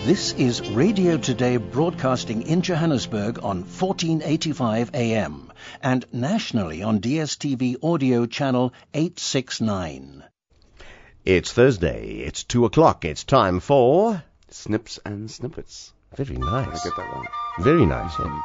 This is Radio Today broadcasting in Johannesburg on 1485 AM and nationally on DSTV audio channel 869. It's Thursday, it's 2 o'clock, it's time for... Snips and Snippets. Very nice. Did I get that wrong? Very nice, yeah.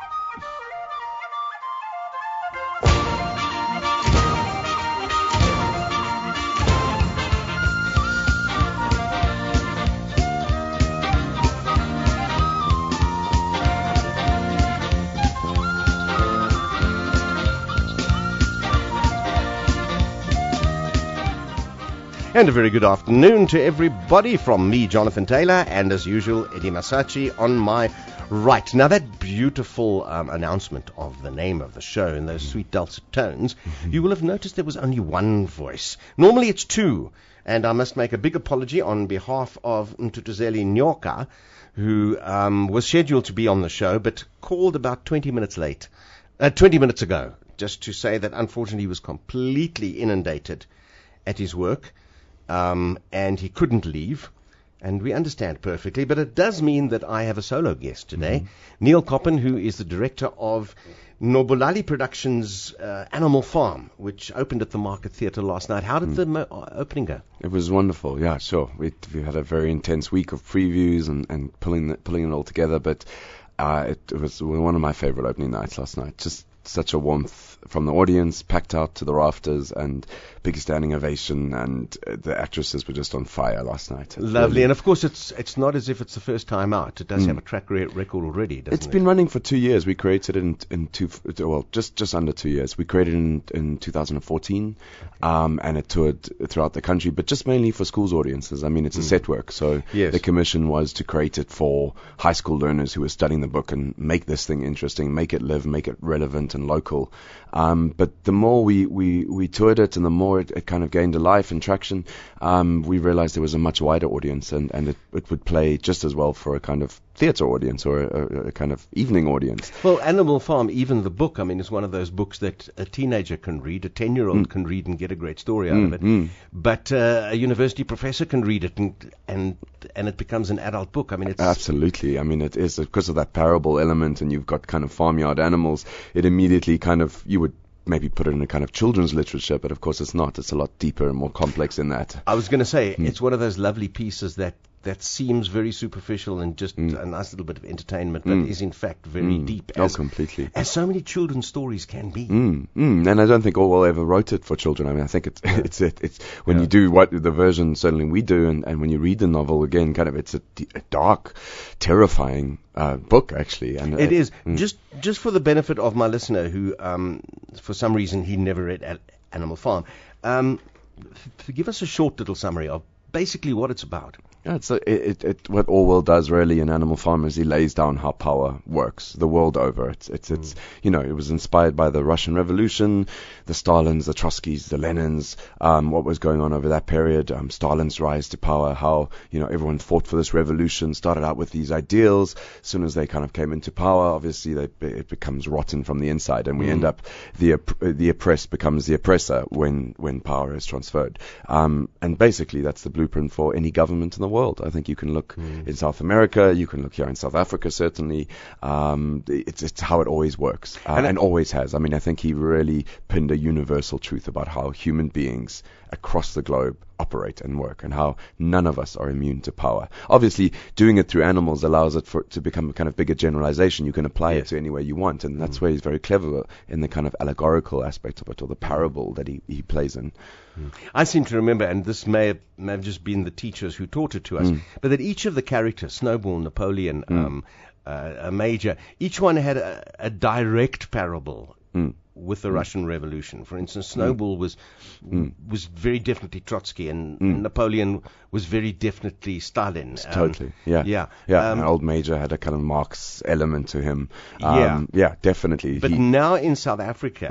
And a very good afternoon to everybody from me, Jonathan Taylor, and as usual, Eddie Masachi on my right. Now, that beautiful announcement of the name of the show in those sweet dulcet tones, you will have noticed there was only one voice. Normally it's two, and I must make a big apology on behalf of Mtutuzeli Nyoka, who was scheduled to be on the show, but called about 20 minutes ago, just to say that unfortunately he was completely inundated at his work. And he couldn't leave, and we understand perfectly, but it does mean that I have a solo guest today, Neil Coppen, who is the director of Nobulali Productions' Animal Farm, which opened at the Market Theatre last night. How did the opening go? It was wonderful, yeah, sure. We had a very intense week of previews and pulling it all together, but it was one of my favorite opening nights last night. Just such a warmth from the audience, packed out to the rafters, and big standing ovation, and the actresses were just on fire last night. Lovely, and of course it's not as if it's the first time out. It does have a track record already, doesn't it? It's been running for 2 years. We created it just under 2 years. We created it in 2014, and it toured throughout the country, but just mainly for schools audiences. I mean, it's a set work, so yes. The commission was to create it for high school learners who were studying the book and make this thing interesting, make it live, make it relevant and local. But the more we toured it and the more it kind of gained a life and traction, we realized there was a much wider audience, and it would play just as well for a kind of theatre audience or a kind of evening audience. Well, Animal Farm, even the book, I mean, is one of those books that a teenager can read, a 10-year-old can read and get a great story out of it. But a university professor can read it and it becomes an adult book. I mean, it's... Absolutely. I mean, it is because of that parable element, and you've got kind of farmyard animals. It immediately kind of, you would maybe put it in a kind of children's literature, but of course it's not. It's a lot deeper and more complex than that. I was going to say, it's one of those lovely pieces that seems very superficial and just a nice little bit of entertainment, but is in fact very deep. Completely. As so many children's stories can be. And I don't think Orwell ever wrote it for children. I mean, I think it's when you do what the version certainly we do, and when you read the novel again, kind of it's a dark, terrifying book actually. And it is just for the benefit of my listener who, for some reason, he never read Animal Farm. Give us a short little summary of basically what it's about. Yeah, what Orwell does really in Animal Farm is he lays down how power works the world over. It's it was inspired by the Russian Revolution, the Stalins, the Trotskys, the Lenins, what was going on over that period, Stalin's rise to power, how, everyone fought for this revolution, started out with these ideals. As soon as they kind of came into power, obviously it becomes rotten from the inside, and we end up, the oppressed becomes the oppressor when power is transferred. And basically that's the blueprint for any government in the world. I think you can look in South America, you can look here in South Africa, certainly. It's how it always works, and always has. I mean, I think he really pinned a universal truth about how human beings across the globe operate and work, and how none of us are immune to power. Obviously, doing it through animals allows it to become a kind of bigger generalization. You can apply it to anywhere you want, and that's where he's very clever in the kind of allegorical aspect of it, or the parable that he plays in. I seem to remember, and this may have just been the teachers who taught it to us, but that each of the characters, Snowball, Napoleon, a Major, each one had a direct parable with the Russian Revolution. For instance, Snowball was very definitely Trotsky, and Napoleon was very definitely Stalin. Totally, yeah. An old Major had a kind of Marx element to him. Definitely. But now in South Africa,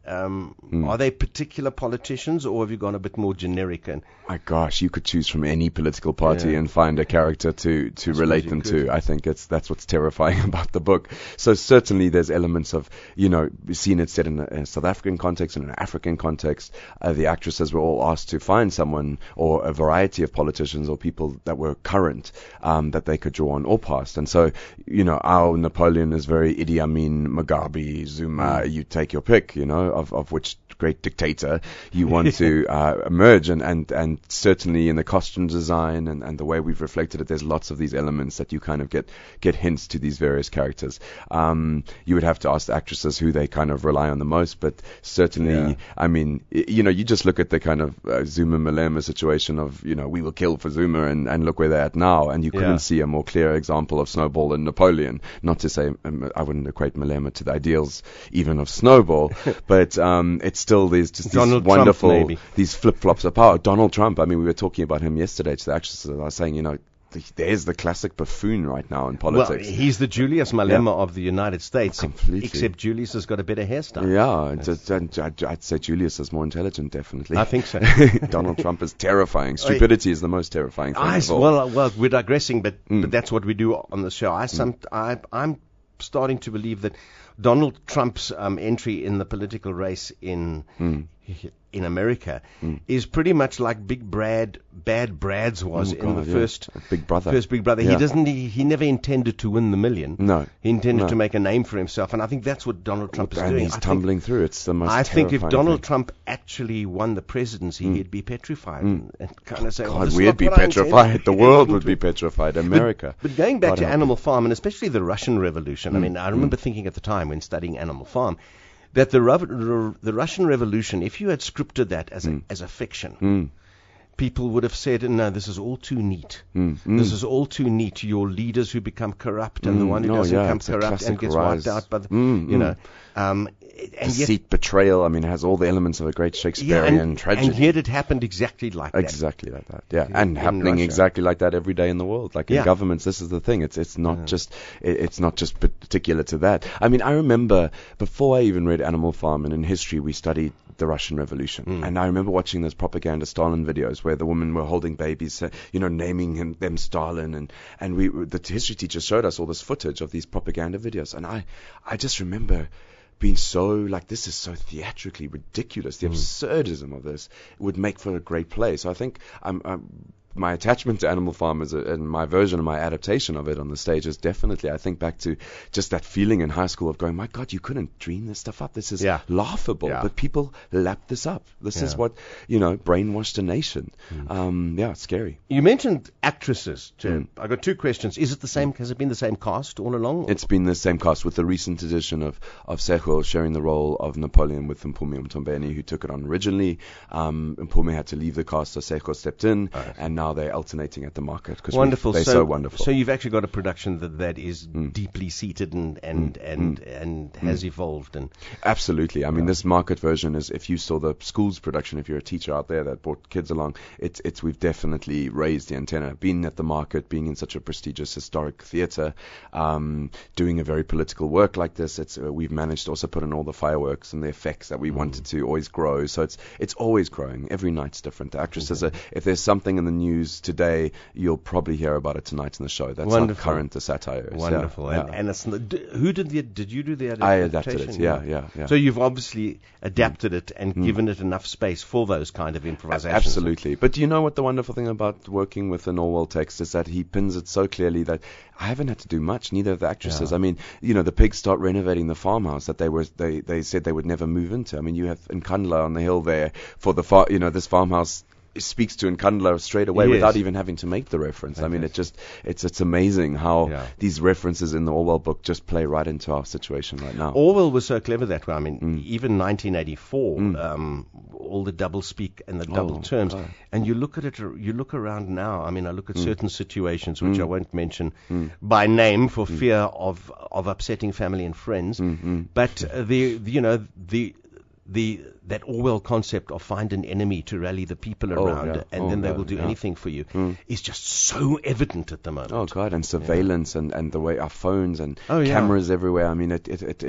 Are they particular politicians, or have you gone a bit more generic? And my gosh, you could choose from any political party and find a character to relate them to. I think that's what's terrifying about the book. So certainly there's elements of, we've seen it set in a South African context and an African context. The actresses were all asked to find someone or a variety of politicians or people that were current that they could draw on or past. And so, our Napoleon is very Idi Amin, Mugabe, Zuma. You take your pick, of which great dictator you want to emerge, and certainly in the costume design and the way we've reflected it, there's lots of these elements that you kind of get hints to these various characters. You would have to ask the actresses who they kind of rely on the most, but certainly, I mean, you just look at the kind of Zuma Malema situation of, we will kill for Zuma, and look where they're at now, and you couldn't see a more clear example of Snowball than Napoleon. Not to say I wouldn't equate Malema to the ideals even of Snowball, but it's still there's just these wonderful, these flip-flops of power. Donald Trump, I mean, we were talking about him yesterday to the actresses, and I was saying, there's the classic buffoon right now in politics. Well, he's the Julius Malema of the United States, completely. Except Julius has got a better hairstyle. Yeah, I'd say Julius is more intelligent, definitely. I think so. Donald Trump is terrifying. Stupidity is the most terrifying thing of all. Well, we're digressing, but that's what we do on the show. I'm starting to believe that Donald Trump's entry in the political race in America is pretty much like Bad Brad's was in the first Big Brother. He never intended to win the million. No, he intended to make a name for himself, and I think that's what Donald Trump is doing. And he's tumbling through. It's the most. I think if Donald Trump actually won the presidency, he'd be petrified and kind of say, God, we'd be petrified. The world would be petrified. America. But going back to Animal Farm, and especially the Russian Revolution, I mean, I remember thinking at the time when studying Animal Farm, that the Russian Revolution, if you had scripted that as a fiction, people would have said, no, this is all too neat. This is all too neat. Your leaders who become corrupt and the one who doesn't become corrupt and gets wiped out by the, and deceit, betrayal. I mean, it has all the elements of a great Shakespearean tragedy. And yet it happened exactly like that. Exactly like that, yeah. And happening exactly like that every day in the world. Like in governments, this is the thing. It's not just particular to that. I mean, I remember before I even read Animal Farm, and in history we studied the Russian Revolution. And I remember watching those propaganda Stalin videos where the women were holding babies, naming them Stalin, and the history teacher showed us all this footage of these propaganda videos, and I just remember being so like, this is so theatrically ridiculous. The absurdism of this would make for a great play. So I think my attachment to Animal Farm and my version of my adaptation of it on the stage is definitely, I think, back to just that feeling in high school of going, my God, you couldn't dream this stuff up. This is laughable, but people lap this up. This is what, brainwashed a nation. It's scary. You mentioned actresses too. I got two questions. Is it the same? Has it been the same cast all along? It's been the same cast, with the recent edition of Sekho sharing the role of Napoleon with Mpumi Mtombeni, who took it on originally. Mpumi had to leave the cast, so Sekho stepped in, and now they're alternating at the market because they're so wonderful. So you've actually got a production that is deeply seated and has evolved. And absolutely. I mean, this market version is, if you saw the school's production, if you're a teacher out there that brought kids along, we've definitely raised the antenna. Being at the market, being in such a prestigious historic theatre, doing a very political work like this, we've managed to also put in all the fireworks and the effects that we wanted to always grow. So it's always growing. Every night's different. The actresses if there's something in the news today, you'll probably hear about it tonight in the show. That's how current the satire is. Wonderful. Yeah. And who did you do the adaptation? I adapted it. Yeah. So you've obviously adapted it and given it enough space for those kind of improvisations. Absolutely. But do you know what the wonderful thing about working with an Orwell text is, that he pins it so clearly that I haven't had to do much, neither of the actresses. I mean, the pigs start renovating the farmhouse that they said they would never move into. I mean, you have Nkandla on the hill there for the this farmhouse speaks to Nkandla straight away without even having to make the reference. I mean, it's amazing how these references in the Orwell book just play right into our situation right now. Orwell was so clever that way. I mean, even 1984, all the double speak and the double terms, and you look at it, you look around now. I mean, I look at certain situations which I won't mention by name for fear of upsetting family and friends, but that Orwell concept of find an enemy to rally the people around, and then they will do anything for you, is just so evident at the moment. Oh God, and surveillance and the way our phones and cameras everywhere. I mean,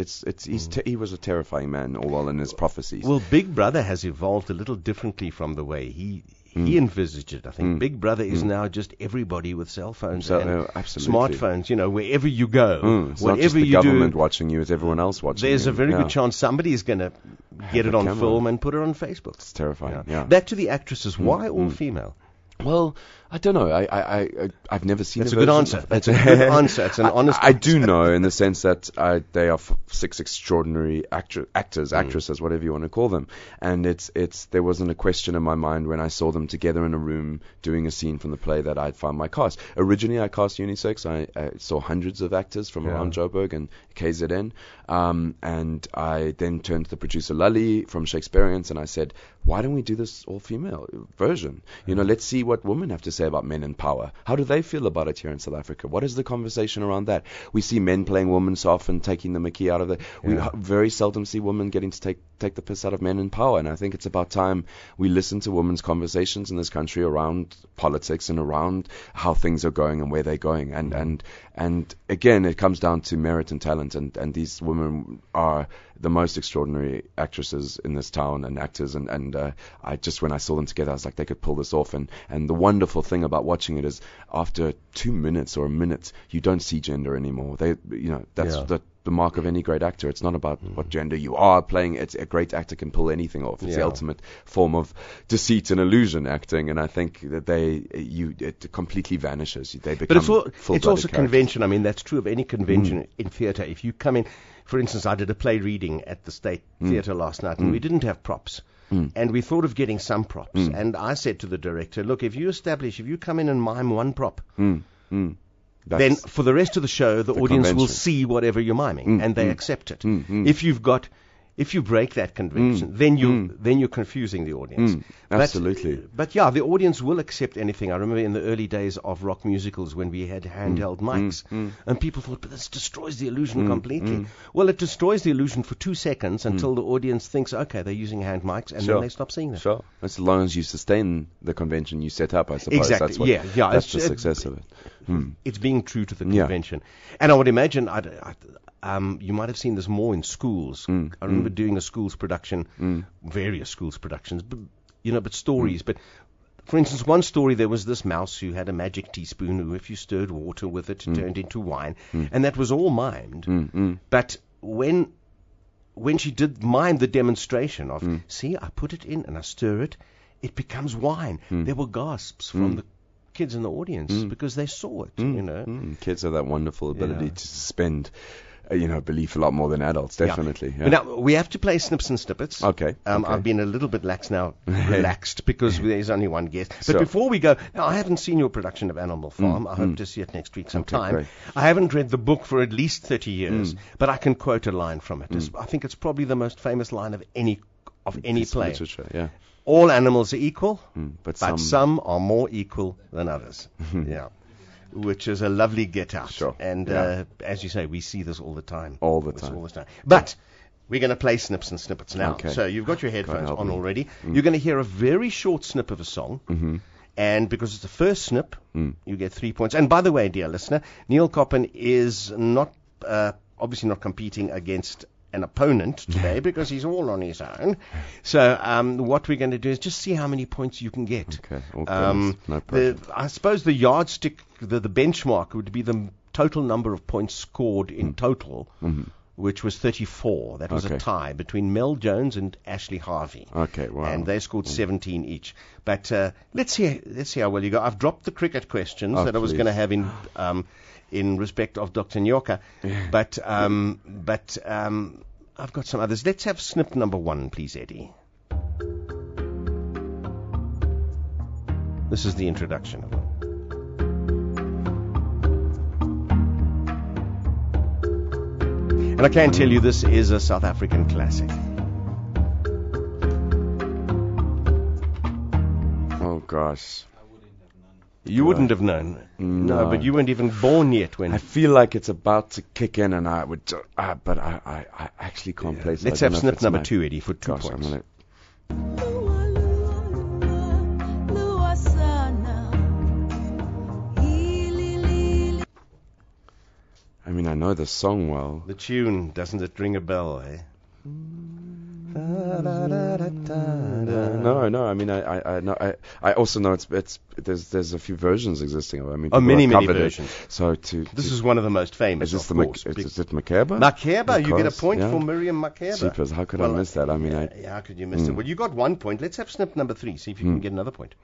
he was a terrifying man, Orwell, in his prophecies. Well, Big Brother has evolved a little differently from the way he envisaged it. I think Big Brother is now just everybody with cell phones and smartphones. Wherever you go, it's whatever not just the you government do, watching you; it's everyone else watching. There's you. a very good chance somebody is going to get it on film and put it on Facebook. It's terrifying. Yeah. Back to the actresses. Why all female? Well, I don't know. I've never seen. That's a good answer. That's a good answer. It's an honest. I do know, in the sense that they are 6 extraordinary actresses, whatever you want to call them. And there wasn't a question in my mind when I saw them together in a room doing a scene from the play that I'd found my cast. Originally, I cast unisex. I saw hundreds of actors from around Joburg and KZN, and I then turned to the producer Lully from Shakespeareans, and I said, why don't we do this all-female version? Let's see what women have to say about men in power. How do they feel about it here in South Africa? What is the conversation around that? We see men playing women so often, taking the mickey out of it. We very seldom see women getting to take the piss out of men in power, and I think it's about time we listen to women's conversations in this country around politics and around how things are going and where they're going. And again, it comes down to merit and talent, and these women are the most extraordinary actresses in this town and actors, and I just, when I saw them together, I was like, they could pull this off. And the wonderful thing about watching it is, after 2 minutes or a minute, you don't see gender anymore. That's the mark of any great actor. It's not about what gender you are playing. It's a great actor can pull anything off. It's the ultimate form of deceit and illusion acting, and I think that it completely vanishes. They become it's also convention. I mean, that's true of any convention in theatre. If you come in, for instance, I did a play reading at the State Theatre last night, and we didn't have props. And we thought of getting some props. And I said to the director, look, if you come in and mime one prop, then for the rest of the show, the audience will see whatever you're miming, and they accept it. If you break that convention, then you're confusing the audience. Absolutely. But the audience will accept anything. I remember in the early days of rock musicals when we had handheld mics, and people thought, but this destroys the illusion completely. Well, it destroys the illusion for 2 seconds until the audience thinks, okay, they're using hand mics, and then they stop seeing them. Sure. As long as you sustain the convention you set up, I suppose. Exactly. That's the success of it. It's being true to the convention. And I would imagine you might have seen this more in schools. I remember doing a schools production, various schools productions, but stories. But for instance, one story, there was this mouse who had a magic teaspoon who, if you stirred water with it, it turned into wine. And that was all mimed. But when she did mime the demonstration of, see, I put it in and I stir it, it becomes wine. There were gasps from the kids in the audience because they saw it, Kids have that wonderful ability to suspend belief a lot more than adults, definitely. Yeah. Now, we have to play Snips and Snippets. Okay. I've been a little bit relaxed because there's only one guest. But before we go, now, I haven't seen your production of Animal Farm. I hope to see it next week sometime. Great. I haven't read the book for at least 30 years, but I can quote a line from it. I think it's probably the most famous line of any play. Literature, yeah. All animals are equal, but some are more equal than others. Which is a lovely get out. Sure. And as you say, we see this all the time. All the time. But we're going to play Snips and Snippets now. Okay. So you've got your headphones on already. You're going to hear a very short snip of a song. And because it's the first snip, you get 3 points. And by the way, dear listener, Neil Coppen is not obviously not competing against an opponent today because he's all on his own. So what we're going to do is just see how many points you can get. Okay. No problem. I suppose the yardstick, the benchmark would be the total number of points scored in total, which was 34. That was a tie between Mel Jones and Ashley Harvey. Okay, wow. And they scored 17 each. But let's see how well you go. I've dropped the cricket questions that I was going to have in respect of Dr. Nyoka, but I've got some others. Let's have snip number 1, please, Eddie. This is the introduction of it. And I can tell you this is a South African classic. Oh, gosh. You wouldn't have known. No, but you weren't even born yet when. I feel like it's about to kick in, and I would, but I actually can't place it. Let's have snip number 2, Eddie, for 2 points. I mean, I know the song well. The tune, doesn't it ring a bell, eh? No. I mean, I know. I also know there's a few versions existing of it. I mean, many versions. So this is one of the most famous. Is it Makeba? Makeba, you get a point for Miriam Makeba. Super. How could I miss that? I mean, how could you miss it? Well, you got 1 point. Let's have snip number 3. See if you can get another point.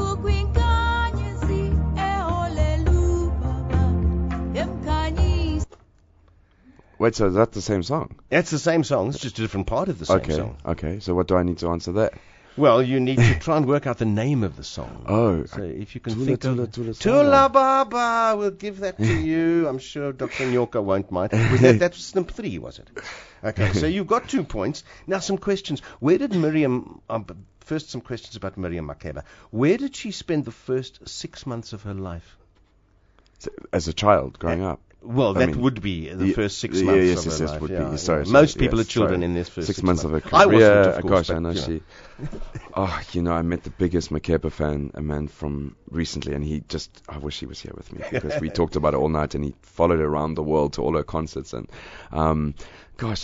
Wait, so is that the same song? That's the same song. It's just a different part of the same song. Okay. So what do I need to answer there? Well, you need to try and work out the name of the song. Oh. So if you can Tula, think of... Tula Baba, we'll give that to you. I'm sure Dr. Nyoka won't mind. That was snip 3, was it? Okay, so you've got 2 points. Now some questions. Where did Miriam... first, some questions about Miriam Makeba. Where did she spend the first 6 months of her life? As a child, growing up? Well, that would be the first 6 months of her life. Would be. Sorry, most people are children in this first 6 months of her career. I wasn't, of course. Gosh, I know she... I met the biggest Makeba fan, a man from recently, and I wish he was here with me, because we talked about it all night, and he followed her around the world to all her concerts, and, was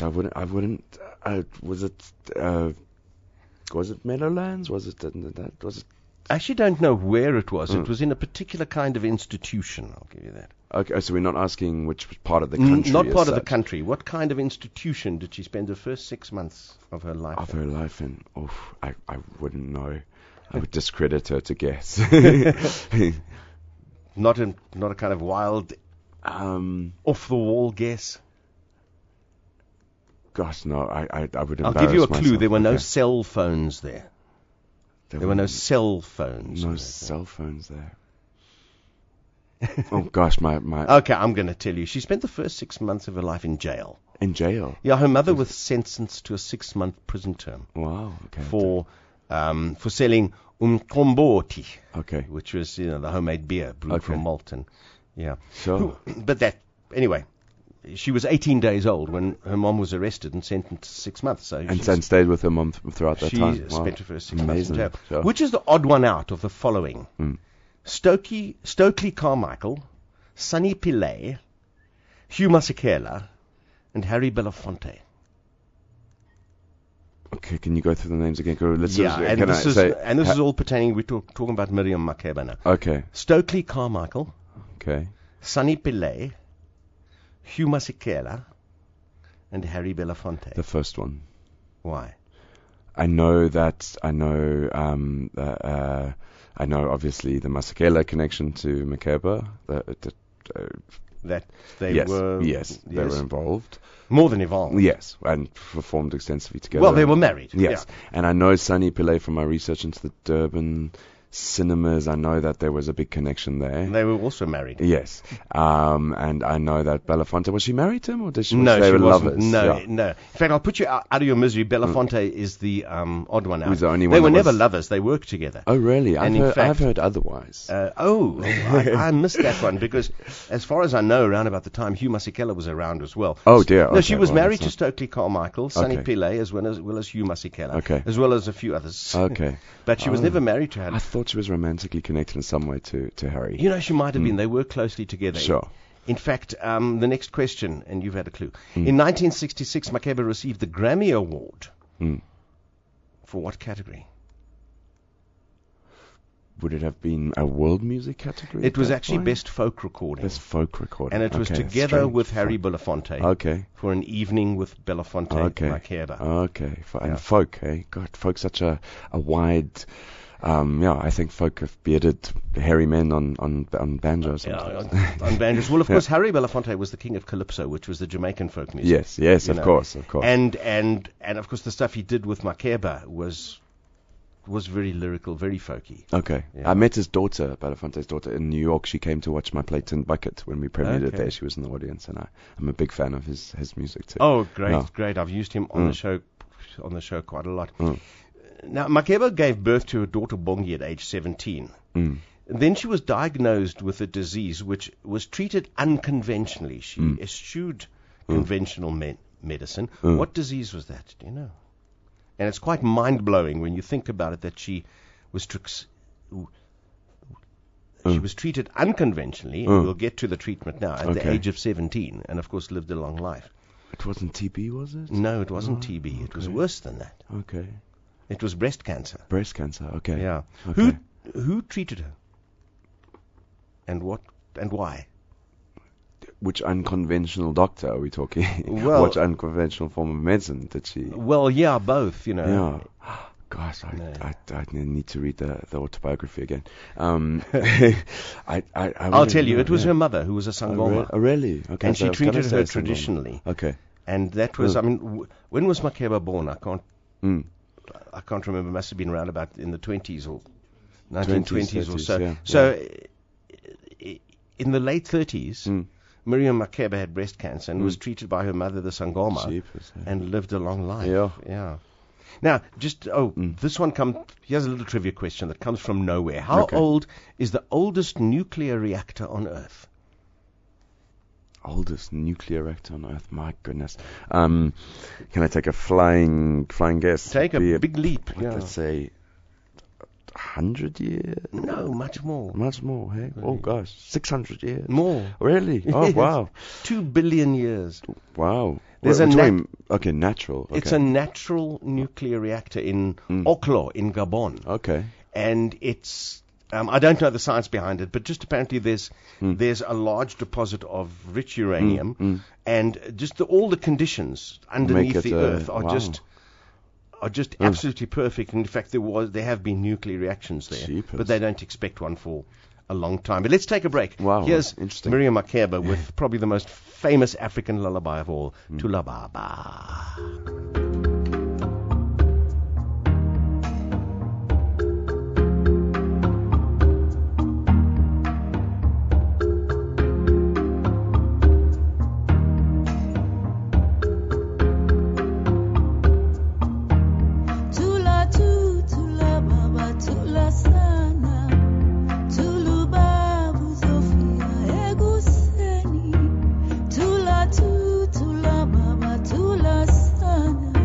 it Meadowlands? Was it? I actually don't know where it was. It was in a particular kind of institution, I'll give you that. Okay, so we're not asking which part of the country. Not part of the country. What kind of institution did she spend the first 6 months of her life in? I wouldn't know. I would discredit her to guess. Not a kind of wild, off-the-wall guess? Gosh, no, I would embarrass myself. I'll give you a clue. There were no cell phones there. There were no cell phones. No cell phones there. Oh gosh, my. Okay, I'm going to tell you. She spent the first 6 months of her life in jail. In jail? Yeah, her mother was sentenced to a 6-month prison term. Wow. Okay. For selling umqombothi. Okay. Which was the homemade beer brewed from malt and Sure. But anyway. She was 18 days old when her mom was arrested and sentenced to 6 months. So and stayed with her mom throughout that time. She spent her first 6 months in jail. Sure. Which is the odd one out of the following? Stokely Carmichael, Sonny Pillay, Hugh Masekela, and Harry Belafonte. Okay, can you go through the names again? This is all pertaining, we're talking about Miriam Makeba now. Okay. Stokely Carmichael. Okay. Sonny Pillay, Hugh Masekela, and Harry Belafonte. The first one. Why? I know obviously the Masekela connection to Makeba. That they were... Yes, they were involved. More than involved. Yes, and performed extensively together. Well, they were married. Yes, and I know Sonny Pillay from my research into the Durban cinemas. I know that there was a big connection there. And they were also married. Yes. And I know that Belafonte, was she married to him, or did she? No, they were wasn't. lovers? No. In fact, I'll put you out of your misery. Belafonte is the odd one out. Who's the only one they were never lovers. They worked together. Oh, really? I've heard otherwise. I missed that one, because as far as I know, around about the time, Hugh Masekela was around as well. Oh, dear. No, she was married to Stokely Carmichael, Sonny Pillay, as well as Hugh Masekela, as well as a few others. Okay. But she was never married to Harry. I thought she was romantically connected in some way to Harry. She might have been. They worked closely together. Sure. In fact, the next question, and you've had a clue. In 1966, Makeba received the Grammy Award. For what category? Would it have been a world music category? It was actually Best Folk Recording. Best Folk Recording. And it was together with Harry Belafonte. Okay. For an evening with Belafonte and Makeba. Okay. And folk, eh? God, folk's such a wide... I think folk have bearded hairy men on banjos. On banjos. Well, of course, Harry Belafonte was the king of calypso, which was the Jamaican folk music. Yes, of course. And of course, the stuff he did with Makeba was very lyrical, very folky. Okay. Yeah. I met his daughter, Belafonte's daughter, in New York. She came to watch my play Tin Bucket when we premiered it there. She was in the audience, and I'm a big fan of his music too. Oh, great! I've used him on the show quite a lot. Now, Makeba gave birth to her daughter Bongi at age 17. then she was diagnosed with a disease which was treated unconventionally. She eschewed conventional medicine. What disease was that? Do you know? And it's quite mind-blowing when you think about it that she was treated unconventionally, and we'll get to the treatment now, at the age of 17, and of course lived a long life. It wasn't TB, was it? No, it wasn't TB. It was worse than that. Okay. It was breast cancer. Breast cancer, okay. Yeah. Okay. Who treated her? And what and why? Which unconventional doctor are we talking? Well, what unconventional form of medicine did she? Well, yeah, both, you know. Yeah. Gosh, I need to read the autobiography again. I'll tell you, it was her mother who was a Sangoma. Oh, really? Okay. And so she treated her Sangoma. traditionally. Okay. And that was, I mean, when was Makeba born? I can't remember. It must have been around about in the 20s or 1920s or so. Yeah, so in the late 30s, Miriam Makeba had breast cancer and was treated by her mother, the Sangoma, and lived a long life. Yeah. Now, this one here's a little trivia question that comes from nowhere. How old is the oldest nuclear reactor on Earth? Oldest nuclear reactor on Earth? My goodness. Can I take a flying guess? Take a big leap. Let's say 100 years? No, much more. Much more, hey? Oh, gosh. 600 years? More. Really? Oh, wow. 2 billion years. Wow. There's natural. Okay. It's a natural nuclear reactor in Oklo, in Gabon. Okay. And it's, I don't know the science behind it, but just apparently there's a large deposit of rich uranium, and just all the conditions underneath the Earth are just absolutely perfect. In fact, there have been nuclear reactions there, but they don't expect one for a long time. But let's take a break. Wow, here's interesting. Miriam Makeba with probably the most famous African lullaby of all, Tula Baba. Tula baba, tula sana.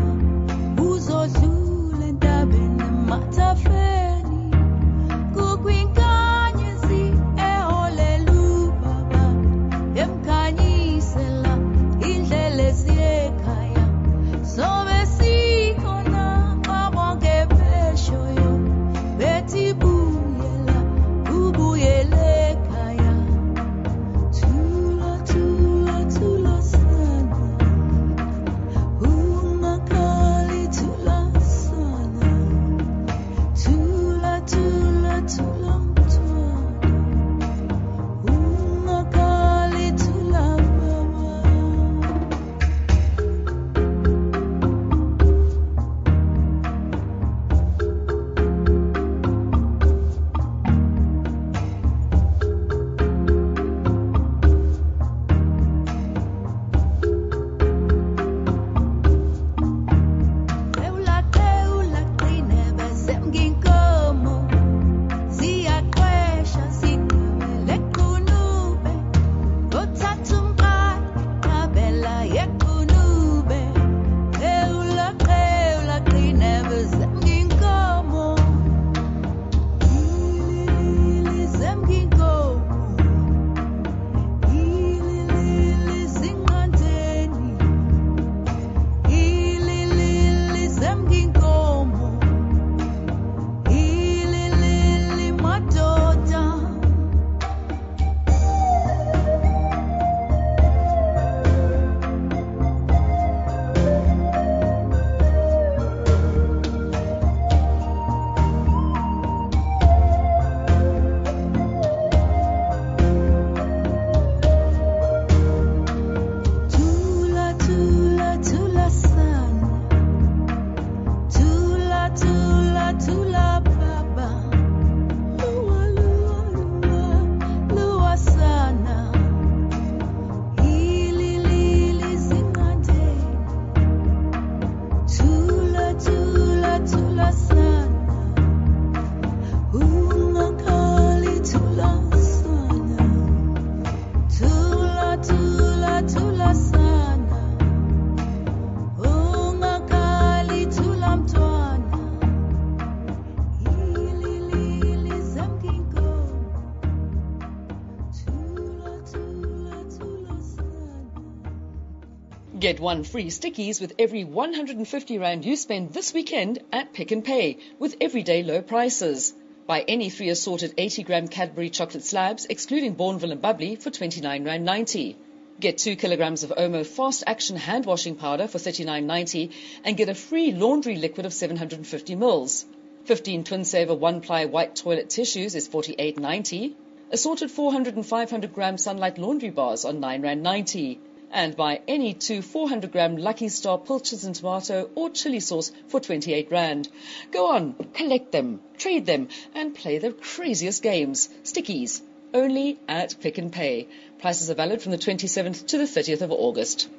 Get 1 free Stickies with every 150 Rand you spend this weekend at Pick n Pay with everyday low prices. Buy any 3 assorted 80-gram Cadbury chocolate slabs, excluding Bourneville and Bubbly, for £29.90. Get 2 kilograms of Omo Fast Action hand washing powder for £39.90 and get a free laundry liquid of 750 mils. 15 Twin Saver 1-ply white toilet tissues is £48.90. Assorted 400 and 500 gram Sunlight laundry bars on £9.90. And buy any 2 400-gram Lucky Star pilchards and tomato or chili sauce for £28. Go on, collect them, trade them, and play the craziest games. Stickies, only at Pick n Pay. Prices are valid from the 27th to the 30th of August.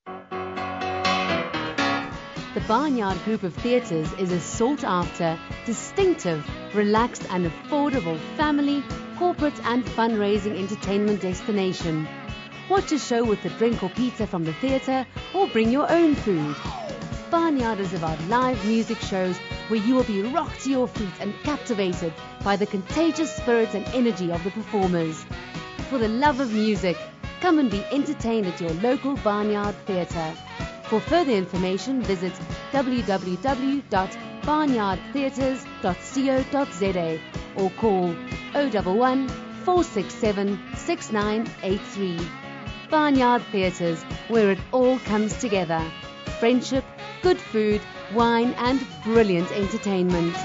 The Barnyard Group of Theatres is a sought-after, distinctive, relaxed and affordable family, corporate and fundraising entertainment destination. Watch a show with a drink or pizza from the theatre or bring your own food. Barnyard is about live music shows where you will be rocked to your feet and captivated by the contagious spirit and energy of the performers. For the love of music, come and be entertained at your local Barnyard Theatre. For further information, visit www.barnyardtheatres.co.za or call 011 467 6983. Barnyard Theatres, where it all comes together. Friendship, good food, wine and brilliant entertainment.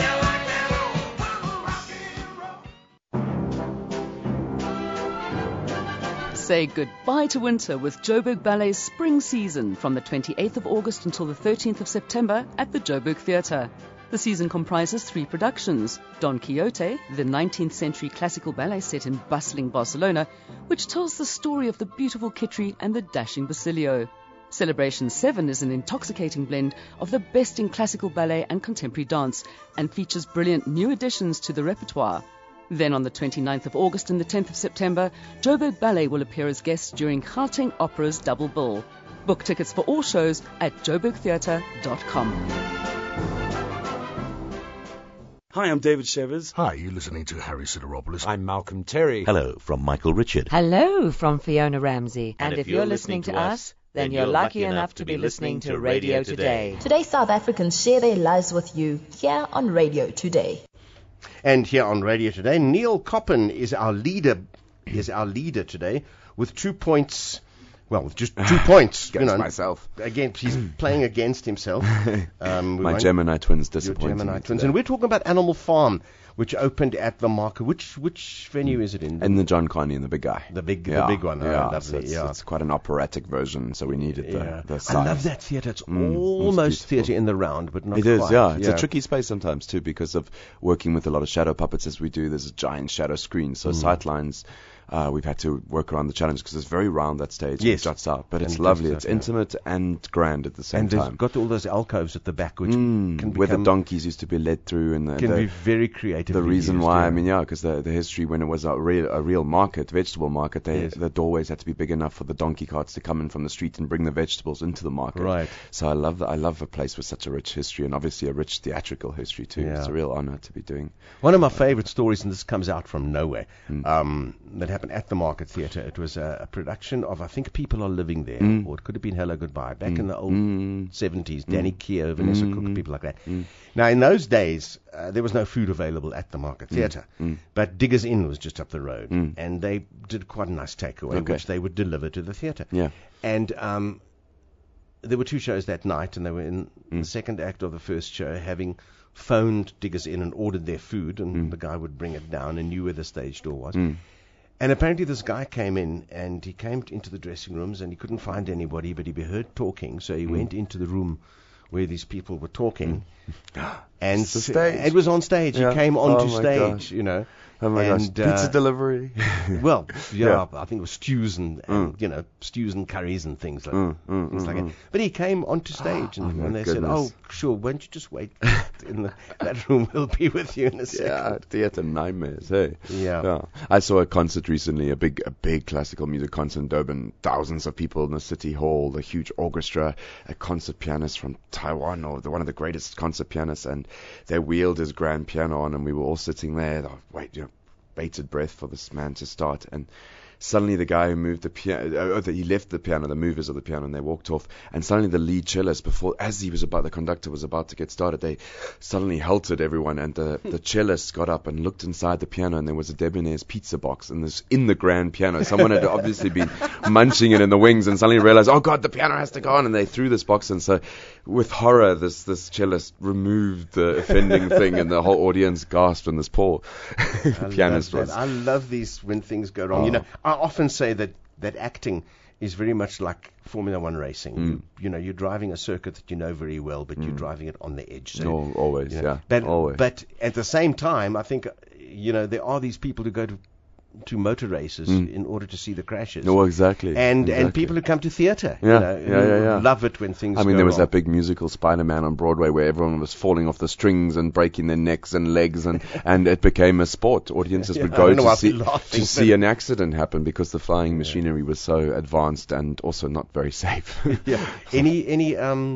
Say goodbye to winter with Joburg Ballet's spring season from the 28th of August until the 13th of September at the Joburg Theatre. The season comprises 3 productions: Don Quixote, the 19th century classical ballet set in bustling Barcelona, which tells the story of the beautiful Kitri and the dashing Basilio. Celebration 7 is an intoxicating blend of the best in classical ballet and contemporary dance and features brilliant new additions to the repertoire. Then on the 29th of August and the 10th of September, Joburg Ballet will appear as guests during Gauteng Opera's double bill. Book tickets for all shows at joburgtheatre.com. Hi, I'm David Shevers. Hi, you're listening to Harry Sideropoulos. I'm Malcolm Terry. Hello from Michael Richard. Hello from Fiona Ramsey. And if you're listening to us, then you're lucky enough to be listening to Radio Today. Today, South Africans share their lives with you here on Radio Today. And here on Radio Today, Neil Coppen is our leader today with 2 points. Well, with just 2 points. Against myself. Again, he's playing against himself. My Gemini twins disappointed. Gemini twins. And we're talking about Animal Farm, which opened at the market. Which venue is it in? In the John Carney and the big guy. The big one. Yeah, lovely. So it's quite an operatic version, so we needed the size. I love that theatre. It's almost theatre in the round, but not quite. It is, yeah. It's a tricky space sometimes, too, because of working with a lot of shadow puppets as we do. There's a giant shadow screen, so sightlines... we've had to work around the challenge because it's very round, that stage. Yes. It juts out, but it's lovely. It's intimate and grand at the same time. And it's got all those alcoves at the back, which can become... where the donkeys used to be led through. And can be very creative. The reason why, because the history, when it was a real market, vegetable market, the doorways had to be big enough for the donkey carts to come in from the street and bring the vegetables into the market. Right. So I love a place with such a rich history, and obviously a rich theatrical history too. Yeah. It's a real honor to be doing. One of my favorite stories, and this comes out from nowhere, that happened at the Market Theatre. It was a production of, I think, People Are Living There, or it could have been Hello Goodbye, back in the old 70s. Danny Keogh, Vanessa Cook, people like that. Now, in those days, there was no food available at the Market Theatre, but Diggers Inn was just up the road, and they did quite a nice takeaway, which they would deliver to the theatre. Yeah. And there were 2 shows that night, and they were in the second act of the first show, having phoned Diggers Inn and ordered their food, and the guy would bring it down and knew where the stage door was. And apparently this guy came in, and he came into the dressing rooms, and he couldn't find anybody, but he heard talking, so he went into the room where these people were talking, and it was on stage. Yeah. He came onto stage, gosh. Oh my gosh, pizza delivery. Well, I think it was stews and stews and curries and things like that. But he came onto stage, and they said, "Oh, sure, won't you just wait in that room? We'll be with you in a second." Yeah, theatre nightmares, hey. Yeah. I saw a concert recently, a big classical music concert in Durban. Thousands of people in the city hall, a huge orchestra, a concert pianist from Taiwan, or one of the greatest concert pianists, and they wheeled his grand piano on, and we were all sitting there, bated breath for this man to start, and suddenly the guy who moved the piano, he left the piano, the movers of the piano, and they walked off. And suddenly the lead cellist, as the conductor was about to get started, they suddenly halted everyone, and the cellist got up and looked inside the piano, and there was a Debonair's pizza box in the grand piano. Someone had obviously been munching it in the wings, and suddenly realized, oh God, the piano has to go on, and they threw this box. And so with horror, this cellist removed the offending thing, and the whole audience gasped, and this poor pianist was. I love these when things go wrong. I often say that acting is very much like Formula One racing. You're driving a circuit that you know very well, but you're driving it on the edge. So, always, always. But at the same time, I think there are these people who go to motor races in order to see the crashes. No, exactly. And people who come to theatre, love it when things. There was that big musical Spider-Man on Broadway where everyone was falling off the strings and breaking their necks and legs, and it became a sport. Audiences would go to see an accident happen because the flying machinery was so advanced and also not very safe. Any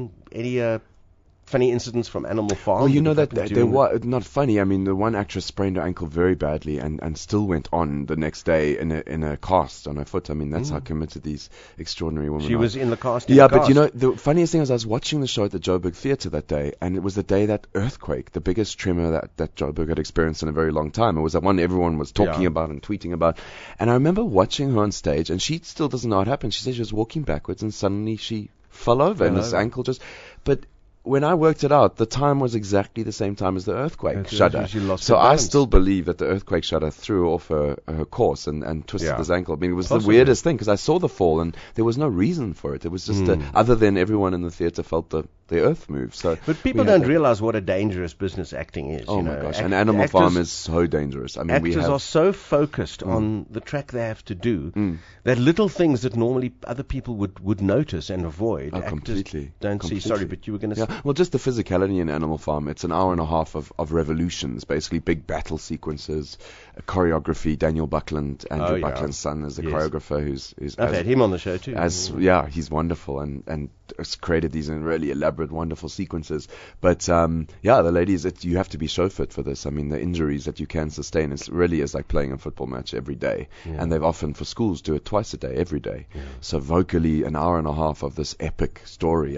funny incidents from Animal Farm? Well, that they were not funny. The one actress sprained her ankle very badly and still went on the next day in a cast on her foot. That's how committed these extraordinary women are. She was in the cast. But the funniest thing is I was watching the show at the Joburg Theatre that day, and it was the day that earthquake, the biggest tremor that Joburg had experienced in a very long time. It was that one everyone was talking about and tweeting about. And I remember watching her on stage, and she still doesn't know what happened. She said she was walking backwards, and suddenly she fell over, and this ankle just. But when I worked it out, the time was exactly the same time as the earthquake shudder. So I still believe that the earthquake shudder threw off her course and twisted his ankle. It was the weirdest thing, because I saw the fall and there was no reason for it. It was just other than everyone in the theatre felt the earth move. But people don't realize what a dangerous business acting is. Oh my gosh! And Animal Farm is so dangerous. Actors are so focused on the track they have to do that little things that normally other people would notice and avoid. Completely. Don't see. Sorry, but you were going to say. Well, just the physicality in Animal Farm. It's an hour and a half of revolutions, basically big battle sequences, choreography. Daniel Buckland, Andrew Buckland's son, is the choreographer. Who's I've had him on the show too. He's wonderful and has created these really elaborate, wonderful sequences. But the ladies, you have to be show fit for this. The injuries that you can sustain is like playing a football match every day, and they've often for schools do it twice a day, every day. So vocally, an hour and a half of this epic story.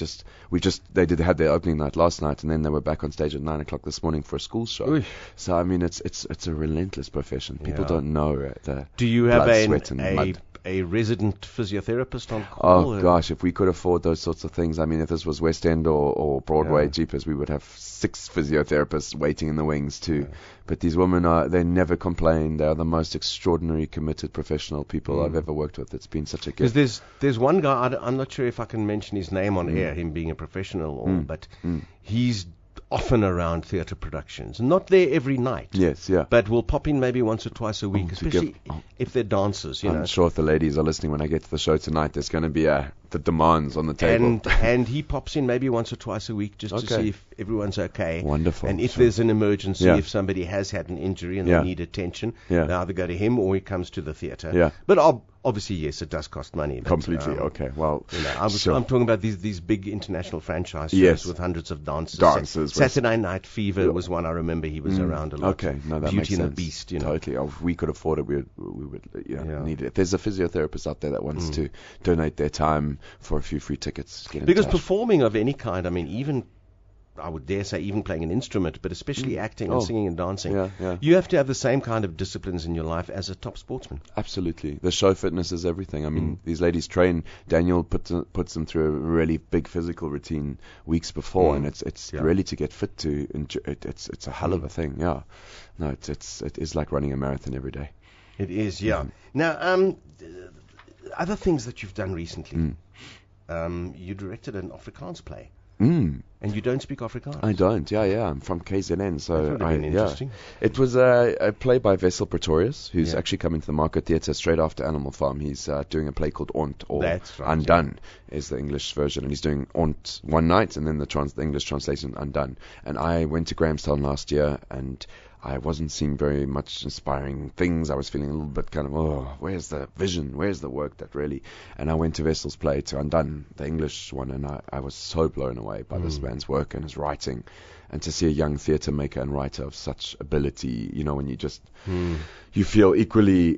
They had their opening night last night, and then they were back on stage at 9:00 this morning for a school show. Oy. So it's a relentless profession. People don't know the Do you have blood, sweat, and mud. A resident physiotherapist on call? Oh gosh, if we could afford those sorts of things. If this was West End or Broadway, jeepers, we would have 6 physiotherapists waiting in the wings too. But these women they never complain. They are the most extraordinary, committed, professional people I've ever worked with. It's been such a gift. Because there's one guy, I'm not sure if I can mention his name on air, him being a professional, but he's often around theatre productions. Not there every night. Yes, yeah. But we'll pop in maybe once or twice a week, especially if they're dancers. I'm sure if the ladies are listening when I get to the show tonight, there's going to be the demands on the table. And he pops in maybe once or twice a week just to see if everyone's okay. Wonderful. And if there's an emergency, if somebody has had an injury and they need attention, they either go to him or he comes to the theatre. Yeah. But obviously, yes, it does cost money. But, completely. Okay. Well, I'm talking about these big international franchise shows with hundreds of dancers. Saturday Night Fever was one I remember. He was around a lot. Okay, no, that Beauty makes and sense. the Beast. Totally. If we could afford it, we would need it. If there's a physiotherapist out there that wants to donate their time for a few free tickets, get in because touch. Performing of any kind, even I would dare say even playing an instrument, but especially acting and singing and dancing, you have to have the same kind of disciplines in your life as a top sportsman. Absolutely. The show fitness is everything. These ladies train. Daniel puts them through a really big physical routine weeks before, and it's really to get fit to enjoy it. It's a hell of a thing. Yeah. No, it is like running a marathon every day. It is, yeah. Now, other things that you've done recently. You directed an Afrikaans play. And you don't speak Afrikaans? I don't. Yeah. I'm from KZN, so that would have been interesting. It was a play by Wessel Pretorius, who's actually coming to the Market Theatre straight after Animal Farm. He's doing a play called Ont, or Undone is the English version, and he's doing Ont one night, and then the English translation Undone. And I went to Grahamstown last year, and I wasn't seeing very much inspiring things. I was feeling a little bit kind of, where's the vision? Where's the work that really... And I went to Wessel's play, to Undone, the English one, and I was so blown away by this man's work and his writing. And to see a young theatre maker and writer of such ability, when you just... You feel equally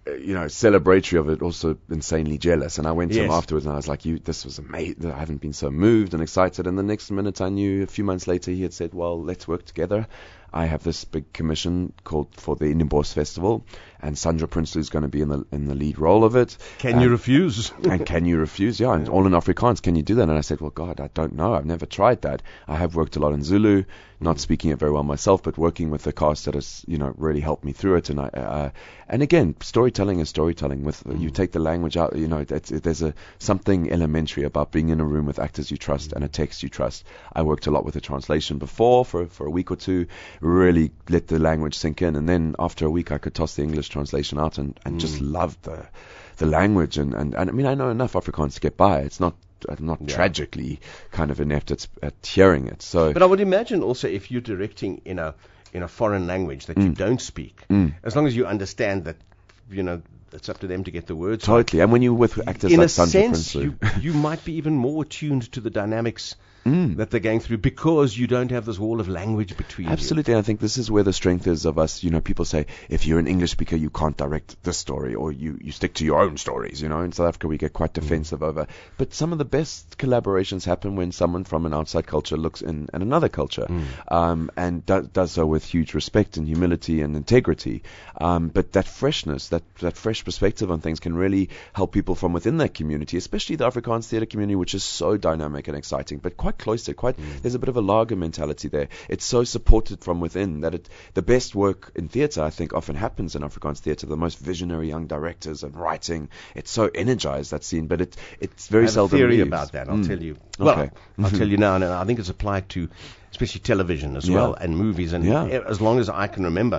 celebratory of it, also insanely jealous. And I went to him afterwards and I was like, this was amazing. I haven't been so moved and excited. And the next minute I knew, a few months later, he had said, well, let's work together. I have this big commission called for the Indienbos Festival, and Sandra Prinsloo is going to be in the lead role of it. Can you refuse? And can you refuse? Yeah, and all in Afrikaans. Can you do that? And I said, well, God, I don't know. I've never tried that. I have worked a lot in Zulu, not speaking it very well myself, but working with the cast that has, really helped me through it. And again, storytelling is storytelling. With you take the language out, there's something elementary about being in a room with actors you trust and a text you trust. I worked a lot with the translation before for a week or two, really let the language sink in, and then after a week I could toss the English translation out and just loved the language. And I mean, I know enough Afrikaans to get by. It's not tragically kind of inept at hearing it. So, but I would imagine also if you're directing in a foreign language that you don't speak, as long as you understand that, it's up to them to get the words totally. Right. And when you're with actors like Sandra Prinsloo, you might be even more attuned to the dynamics that they're going through, because you don't have this wall of language between Absolutely. you. I think this is where the strength is of us. People say, if you're an English speaker, you can't direct this story, or you stick to your own stories. In South Africa, we get quite defensive over. But some of the best collaborations happen when someone from an outside culture looks in at another culture, and does so with huge respect and humility and integrity. But that freshness, that fresh perspective on things can really help people from within that community, especially the Afrikaans theatre community, which is so dynamic and exciting, but quite cloistered, there's a bit of a lager mentality there. It's so supported from within that the best work in theatre, I think, often happens in Afrikaans theatre. The most visionary young directors and writing, it's so energized, that scene, but it's very seldom. I have a theory about that. I'll tell you. Well, okay. I'll tell you now, and I think it's applied to especially television as well, and movies, and as long as I can remember.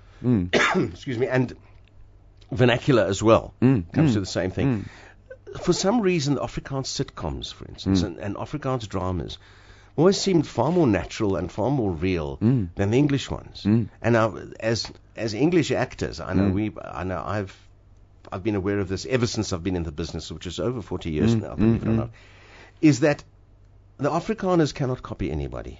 Excuse me, and vernacular as well comes to the same thing. For some reason, the Afrikaans sitcoms, for instance, and Afrikaans dramas always seemed far more natural and far more real than the English ones. And now, as English actors, I know I've been aware of this ever since I've been in the business, which is over 40 years now, believe it or not, is that the Afrikaners cannot copy anybody.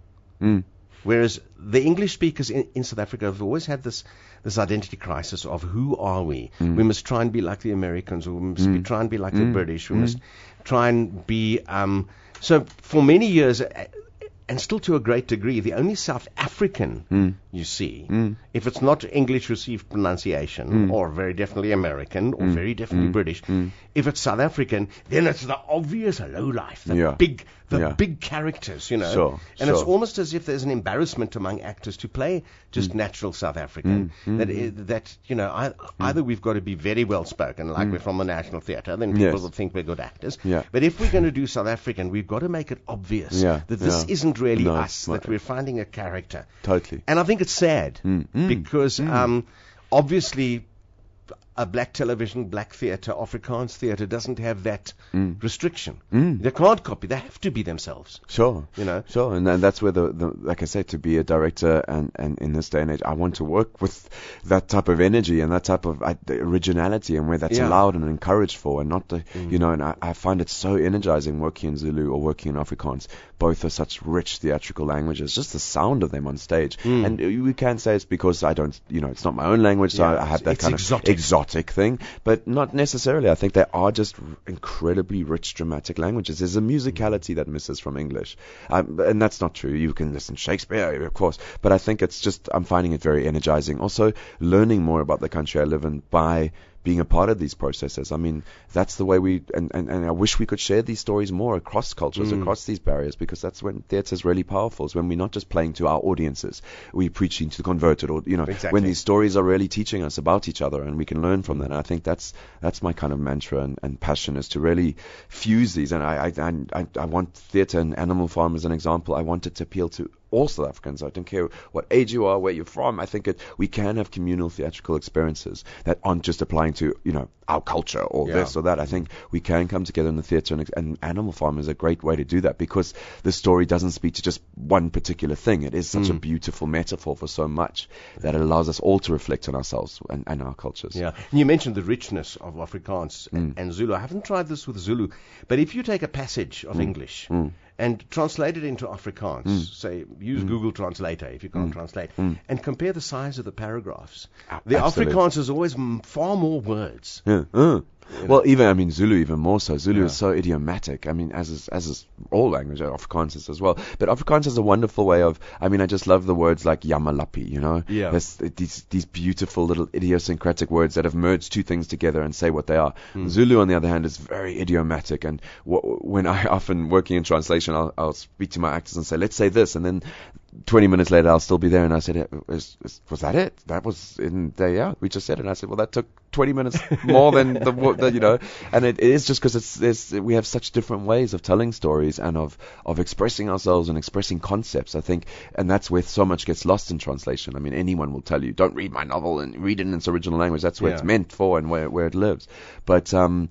Whereas the English speakers in South Africa have always had this identity crisis of who are we? We must try and be like the Americans, or we must try and be like the British. We must try and be... so for many years, and still to a great degree, the only South African you see, if it's not English received pronunciation, or very definitely American, or very definitely British, if it's South African, then it's the obvious lowlife, the big characters, Sure, and it's almost as if there's an embarrassment among actors to play just natural South African. Either we've got to be very well spoken, like we're from the National Theatre, then people will think we're good actors. But if we're going to do South African, we've got to make it obvious that this isn't really us, that we're finding a character. Totally. And I think it's sad because obviously a black television, black theatre, Afrikaans theatre doesn't have that restriction. They can't copy. They have to be themselves. Sure. Sure. And that's where the like I said, to be a director and in this day and age, I want to work with that type of energy and that type of originality, and where that's allowed and encouraged for, and not the, and I find it so energizing working in Zulu or working in Afrikaans. Both are such rich theatrical languages, just the sound of them on stage. And we can say it's because I don't, it's not my own language, so I have that kind of exotic thing, but not necessarily. I think they are just incredibly rich dramatic languages. There's a musicality that misses from English, and that's not true. You can listen to Shakespeare, of course, but I think it's just, I'm finding it very energizing. Also, learning more about the country I live in by being a part of these processes. I mean, that's the way we, and I wish we could share these stories more across cultures, across these barriers, because that's when theatre is really powerful, is when we're not just playing to our audiences, we're preaching to the converted, or, when these stories are really teaching us about each other and we can learn from that. And I think that's my kind of mantra and passion, is to really fuse these. And I want theatre and Animal Farm as an example. I want it to appeal to all South Africans. I don't care what age you are, where you're from. I think we can have communal theatrical experiences that aren't just applying to, our culture or this or that. I think we can come together in the theatre, and Animal Farm is a great way to do that, because the story doesn't speak to just one particular thing. It is such a beautiful metaphor for so much that it allows us all to reflect on ourselves and our cultures. Yeah, and you mentioned the richness of Afrikaans and Zulu. I haven't tried this with Zulu, but if you take a passage of English and translate it into Afrikaans, say, use Google Translator if you can't translate, and compare the size of the paragraphs. The Afrikaans is always far more words. Yeah. Well, Zulu even more so. Zulu is so idiomatic. I mean, as is all language, Afrikaans is as well. But Afrikaans is a wonderful way of, I just love the words like yamalapi, Yeah. There's these beautiful little idiosyncratic words that have merged two things together and say what they are. Zulu, on the other hand, is very idiomatic. And when I often, working in translation, I'll speak to my actors and say, let's say this, and then 20 minutes later, I'll still be there, and I said, was that it? That was in there, yeah, we just said it. And I said, well, that took 20 minutes more than the and it is just because we have such different ways of telling stories and of expressing ourselves and expressing concepts, I think, and that's where so much gets lost in translation. I mean, anyone will tell you, don't read my novel and read it in its original language. That's where it's meant for and where it lives. But, I'm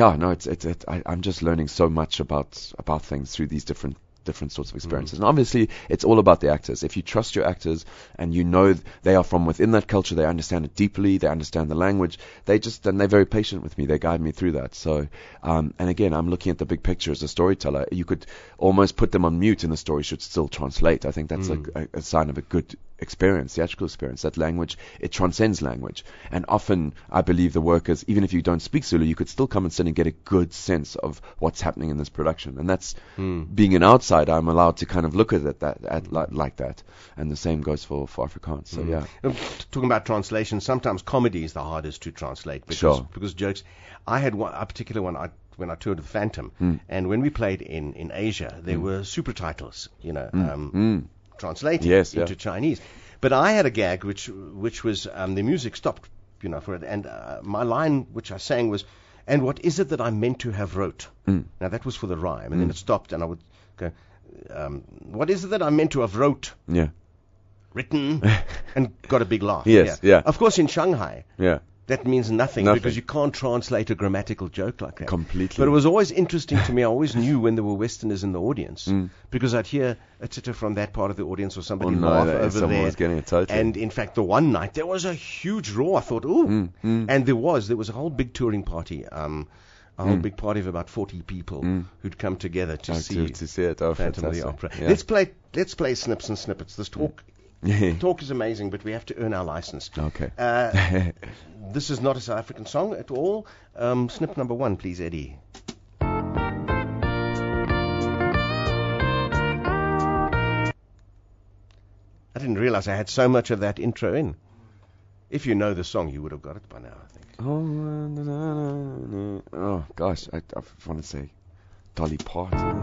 just learning so much about things through these different sorts of experiences. And obviously it's all about the actors. If you trust your actors and you know they are from within that culture, they understand it deeply, they understand the language, and they're very patient with me, they guide me through that. So and again, I'm looking at the big picture as a storyteller. You could almost put them on mute and the story should still translate. I think that's a sign of a good experience, theatrical experience. That language, it transcends language, and often I believe the workers, even if you don't speak Zulu, you could still come and sit and get a good sense of what's happening in this production. And that's being an outsider, I'm allowed to kind of look at it like that, and the same goes for Afrikaans. So yeah, talking about translation, sometimes comedy is the hardest to translate because jokes. I had a particular one when I toured with Phantom, and when we played in Asia, there were super titles, translated into Chinese. But I had a gag which was the music stopped, for it, and my line which I sang was, "And what is it that I meant to have wrote?" Now that was for the rhyme, and then it stopped, and I would go, "What is it that I meant to have wrote?" Yeah. Written, and got a big laugh. Yes, yeah. Of course, in Shanghai, that means nothing because you can't translate a grammatical joke like that. Completely. But it was always interesting to me. I always knew when there were Westerners in the audience because I'd hear a titter from that part of the audience or somebody laugh over there. Was getting it totally. And in fact, the one night there was a huge roar. I thought, ooh, and there was a whole big touring party. A whole big party of about 40 people who'd come together to see it. Oh, Phantom of the Opera. Yeah. Let's play Snips and Snippets. This talk is amazing, but we have to earn our license. Okay. This is not a South African song at all. Snip number 1, please, Eddie. I didn't realize I had so much of that intro in. If you know the song, you would have got it by now, I think. Oh gosh, I want to say Dolly Parton.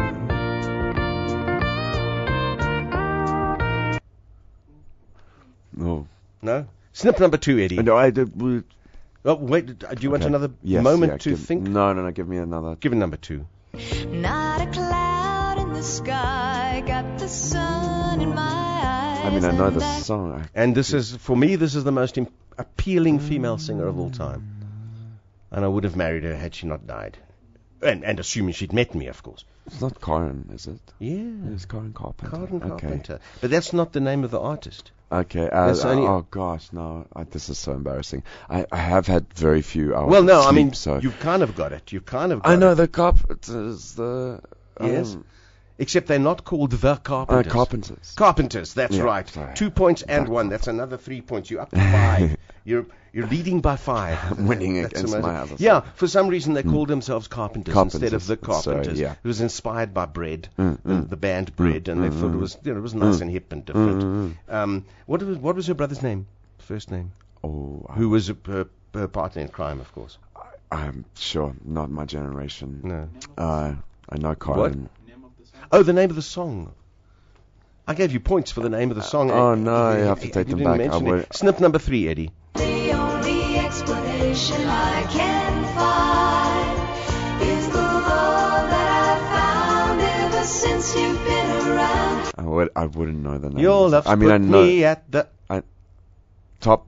No? Snip number 2, Eddie. No, I did. Oh, wait, do you want another moment to think? No, give me another. Give it number 2. Not a cloud in the sky, got the sun in my eyes. I know the song. And this is, for me, this is the most appealing female singer of all time. And I would have married her had she not died. And assuming she'd met me, of course. It's not Karen, is it? Yeah. It's Karen Carpenter. Karen Carpenter. But that's not the name of the artist. Okay. Oh, gosh, no. This is so embarrassing. I have had very few hours of sleep, I mean, so you've kind of got it. I know the Carpenters, yes. Except they're not called the Carpenters. Carpenters. Carpenters, that's right. Sorry. 2 points and 1. That's another 3 points. You're up to 5. You're leading by 5. I'm winning against my other side. Yeah, for some reason they called themselves Carpenters instead of the Carpenters. So, It was inspired by Bread, the band Bread, and they thought it was nice and hip and different. What was her brother's name? First name? Who was her partner in crime, of course. I'm sure not my generation. No. I know Karen. Oh, the name of the song. I gave you points for the name of the song. Oh no, you have to take them back. Snip number 3, Eddie. The only explanation I can find is the love that I've found ever since you've been around. I wouldn't know the name. Your love put me at the top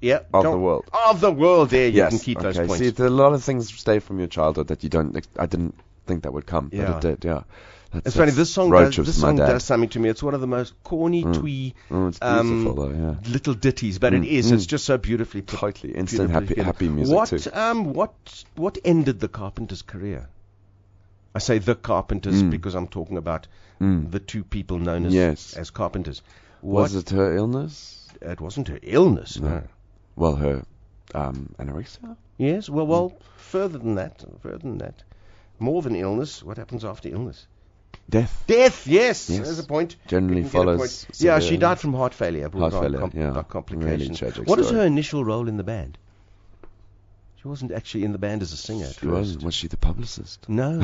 Yeah. Of the world. Of the world, there. You Yes. can keep those Okay. points. See, there are a lot of things stay from your childhood that you don't. I didn't think that would come, Yeah. but it did. Yeah. It's funny. This song road does, trips this with my song dad. does something to me. It's one of the most corny, twee, it's beautiful though. Yeah. little ditties, but it is. It's just so beautifully put. Totally instant beautifully happy together. music too. What ended the Carpenters' career? I say the Carpenters because I'm talking about the two people known as Carpenters. Was it her illness? It wasn't her illness. No. Well, her anorexia. Yes. Well, further than that. More than illness. What happens after illness? Death. Yes. There's a point. Generally follows. Yeah, she died from heart failure. Complications. Really tragic What is story. her initial role in the band? She wasn't actually in the band as a singer at first. Was she the publicist? No.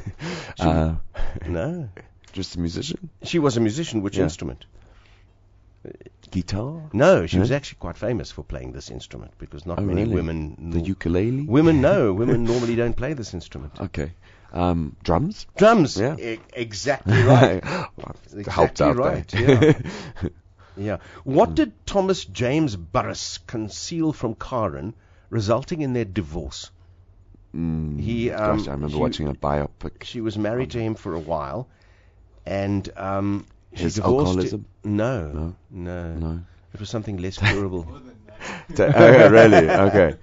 No. Just a musician? She was a musician. Which instrument? Guitar? No, she was actually quite famous for playing this instrument because not many women... The ukulele? Women normally don't play this instrument. Okay. Drums? Drums. Yeah. Exactly right. Helped out right. there. Yeah. What did Thomas James Burris conceal from Karen, resulting in their divorce? I remember watching a biopic. She was married to him for a while, and his she divorced alcoholism? No. It was something less curable. Really? Okay.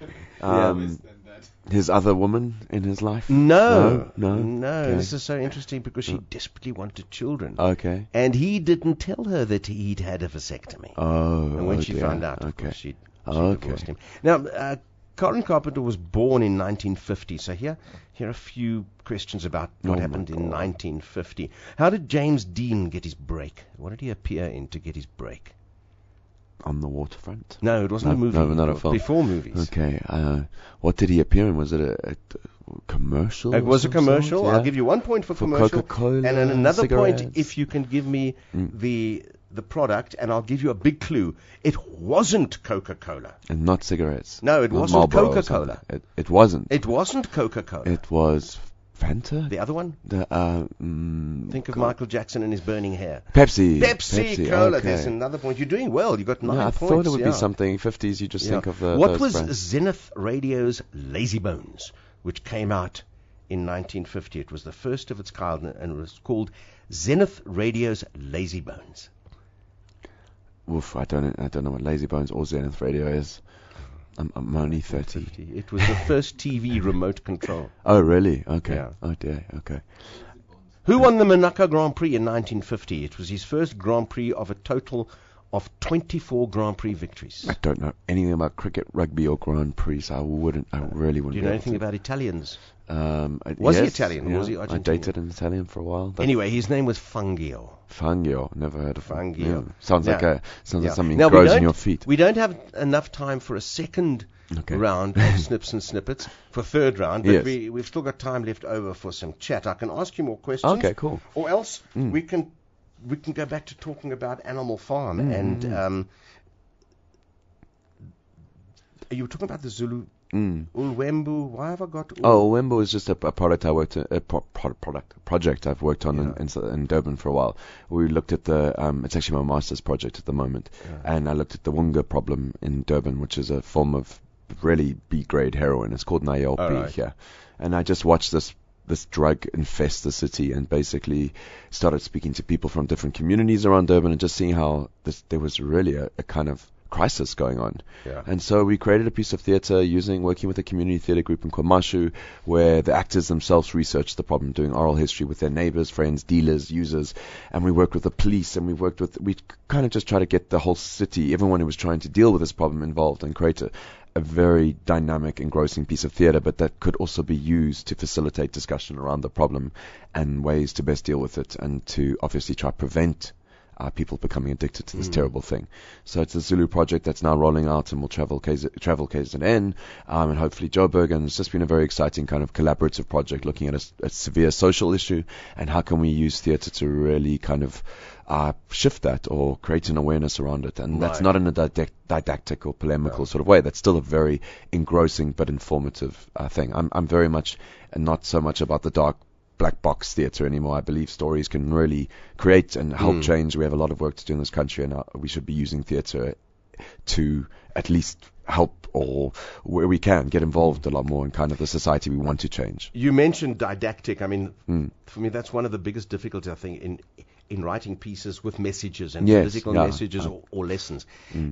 His other woman in his life? No. Okay. This is so interesting because she desperately wanted children. Okay. And he didn't tell her that he'd had a vasectomy. Oh. And when she found out, of course, she divorced him. Now, Karen Carpenter was born in 1950. So here are a few questions about what happened in 1950. How did James Dean get his break? What did he appear in to get his break? On the Waterfront? No, it wasn't a movie. No, not a film. Before movies. Okay. What did he appear in? Was it a commercial? It was a commercial. Yeah. I'll give you 1 point for commercial. Coca-Cola, and then another cigarettes. point if you can give me the product, and I'll give you a big clue. It wasn't Coca-Cola. And not cigarettes. No, it not wasn't Marlboro Coca-Cola. It wasn't. It wasn't Coca-Cola. It was Fanta. The other one? Think of Michael Jackson and his burning hair. Pepsi. Cola. Okay. There's another point. You're doing well. You got 9 points. I thought it would be something 50s. You just think of the. What was brands. Zenith Radio's Lazy Bones, which came out in 1950? It was the first of its kind, and it was called Zenith Radio's Lazy Bones. Oof, I don't know what Lazy Bones or Zenith Radio is. I'm only 30. It was the first TV remote control. Oh, really? Okay. Yeah. Oh, dear. Okay. Who won the Monaco Grand Prix in 1950? It was his first Grand Prix of a total of 24 Grand Prix victories. I don't know anything about cricket, rugby, or Grand Prix. So I really wouldn't. Do you know anything about Italians? Was he Italian? Yeah, Was he Argentinian? I dated an Italian for a while. Anyway, his name was Fangio. Fangio, never heard of Fangio. Yeah. Sounds like something now, grows in your feet. We don't have enough time for a second round of snips and snippets for third round, but we've still got time left over for some chat. I can ask you more questions. Okay, cool. Or else we can go back to talking about Animal Farm and you were talking about the Zulu. Ulwembu, why have I got? Ulwembu is just a product I worked project I've worked on in Durban for a while. We looked at it's actually my master's project at the moment, and I looked at the Wunga problem in Durban, which is a form of really B-grade heroin. It's called Nayolpi here, and I just watched this drug infest the city, and basically started speaking to people from different communities around Durban, and just seeing how there was really a kind of crisis going on. Yeah. And so we created a piece of theatre working with a community theatre group in KwaMashu, where the actors themselves researched the problem, doing oral history with their neighbours, friends, dealers, users, and we worked with the police, and we kind of just try to get the whole city, everyone who was trying to deal with this problem involved, and create a very dynamic, engrossing piece of theatre, but that could also be used to facilitate discussion around the problem and ways to best deal with it, and to obviously try to prevent people becoming addicted to this terrible thing. So it's a Zulu project that's now rolling out, and will travel KZN and hopefully Joburg, and it's just been a very exciting kind of collaborative project looking at a severe social issue, and how can we use theatre to really kind of shift that or create an awareness around it. And that's not in a didactic or polemical sort of way. That's still a very engrossing but informative thing. I'm very much not so much about the dark black box theatre anymore. I believe stories can really create and help change. We have a lot of work to do in this country, and we should be using theatre to at least help, or where we can get involved a lot more in kind of the society we want to change. You mentioned didactic. I mean, for me, that's one of the biggest difficulties, I think, in writing pieces with messages and political messages or lessons,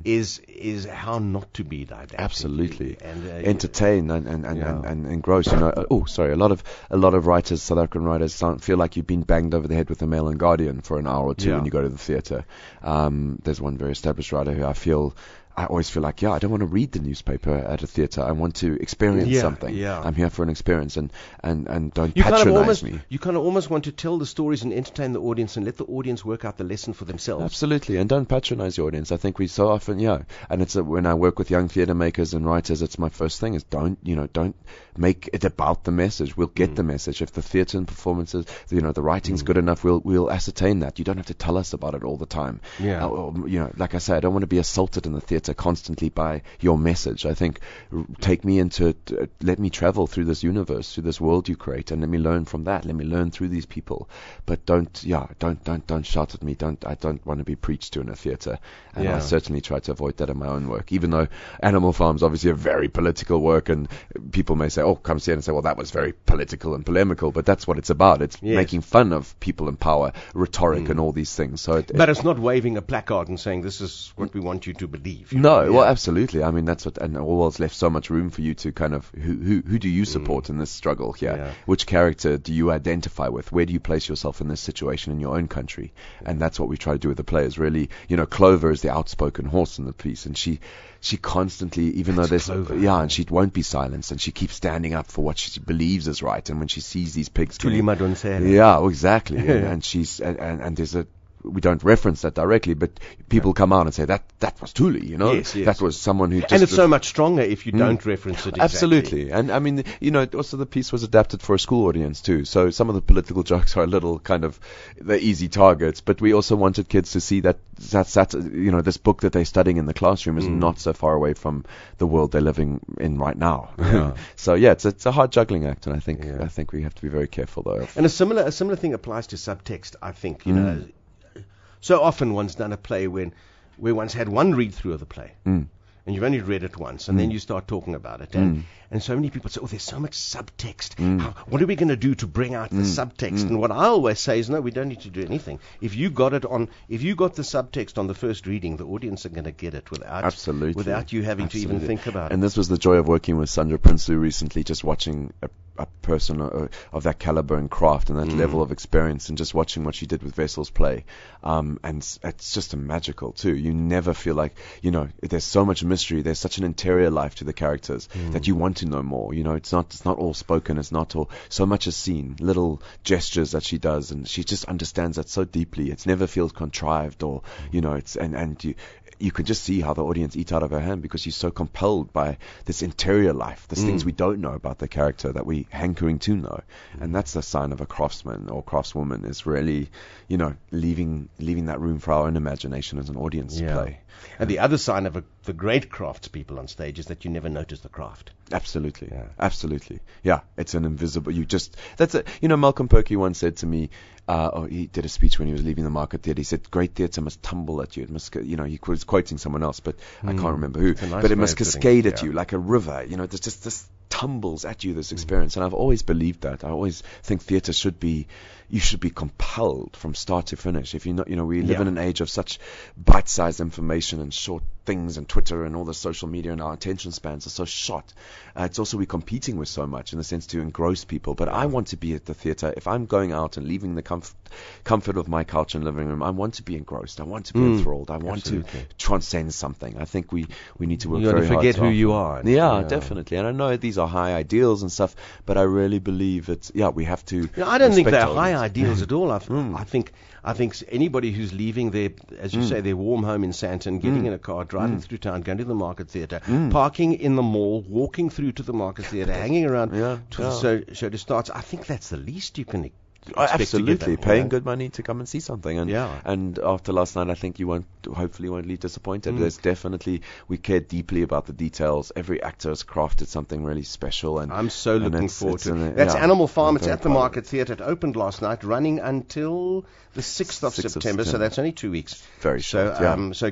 is how not to be didactic. Absolutely, and entertain and engross. You know, a lot of writers, South African writers, feel like you've been banged over the head with the Mail and Guardian for an hour or two when you go to the theatre. There's one very established writer who I always feel like, I don't want to read the newspaper at a theatre. I want to experience something. Yeah. I'm here for an experience, and don't patronize me. You kind of almost want to tell the stories and entertain the audience and let the audience work out the lesson for themselves. Absolutely, and don't patronize the audience. I think we so often, and it's when I work with young theatre makers and writers, it's my first thing is don't make it about the message. We'll get the message. If the theatre and performances, the writing's good enough, we'll ascertain that. You don't have to tell us about it all the time. Yeah. Like I say, I don't want to be assaulted in the theatre constantly by your message. I think take me into it, let me travel through this universe, through this world you create, and let me learn from that. Let me learn through these people. But don't shout at me. I don't want to be preached to in a theatre. And I certainly try to avoid that in my own work. Even though Animal Farm's obviously a very political work, and people may say, come see it, and say, well, that was very political and polemical, but that's what it's about. It's making fun of people in power, rhetoric and all these things. So but it's not waving a placard and saying this is what we want you to believe. No, well, absolutely. I mean, that's what, and Orwell's left so much room for you to kind of, who do you support in this struggle here? Yeah. Which character do you identify with? Where do you place yourself in this situation in your own country? And that's what we try to do with the players, really. Clover is the outspoken horse in the piece, and she constantly, even though there's, and she won't be silenced, and she keeps standing up for what she believes is right, and when she sees these pigs, exactly, and she's, and there's we don't reference that directly, but people come out and say that was Thuli, Yes. That was someone who just... And it's so much stronger if you don't reference it exactly. Absolutely. And I mean, also the piece was adapted for a school audience too, so some of the political jokes are a little kind of the easy targets, but we also wanted kids to see that this book that they're studying in the classroom is not so far away from the world they're living in right now. Yeah. So it's a hard juggling act, and I think we have to be very careful though. And a similar thing applies to subtext, I think, So often one's done a play where one's had one read through of the play, and you've only read it once, and then you start talking about it, and so many people say, there's so much subtext. What are we going to do to bring out the subtext? And what I always say is, no, we don't need to do anything. If you got the subtext on the first reading, the audience are going to get it without you having to even think about it. And this was the joy of working with Sandra Prinsloo recently, just watching a person of that caliber and craft and that level of experience, and just watching what she did with Vessel's play, and it's just magical too. You never feel like, there's so much mystery, there's such an interior life to the characters that you want to know more. It's not all spoken, it's not all, so much is seen, little gestures that she does, and she just understands that so deeply. It never feels contrived, or it's and you could just see how the audience eat out of her hand, because she's so compelled by this interior life, these things we don't know about the character that we hankering to know. And that's the sign of a craftsman or craftswoman, is really, leaving that room for our own imagination as an audience to play. And the other sign of the great craftspeople on stage is that you never notice the craft. Absolutely. Yeah. Absolutely. Yeah. It's an invisible, that's it. Malcolm Perky once said to me, he did a speech when he was leaving the Market Theatre. He said, great theatre must tumble at you. It must, he was quoting someone else, but I can't remember who. Nice, but it must cascade at you like a river. There's just this tumbles at you, this experience. And I've always believed that. I always think theatre you should be compelled from start to finish. If you're not, we live in an age of such bite-sized information and short things, and Twitter and all the social media, and our attention spans are so short. It's also we're competing with so much in the sense to engross people. But I want to be at the theatre. If I'm going out and leaving the comfort of my couch and living room, I want to be engrossed. I want to be enthralled. I want to transcend something. I think we need to work very hard. You forget who you are. Yeah, definitely. And I know these are high ideals and stuff, but I really believe we have to. I don't think they're high ideals at all. I think anybody who's leaving their, as you say, their warm home in Sandton, getting in a car, driving through town, going to the Market Theatre, parking in the mall, walking through to the Market Theatre, hanging around to the show to start. I think that's the least you can absolutely paying good money to come and see something, and after last night I think you hopefully won't leave disappointed. There's definitely, we care deeply about the details. Every actor has crafted something really special, and I'm so looking forward to it. That's Animal Farm. It's at the Market Theatre. It opened last night, running until the 6th of September, so that's only 2 weeks. Very short. So get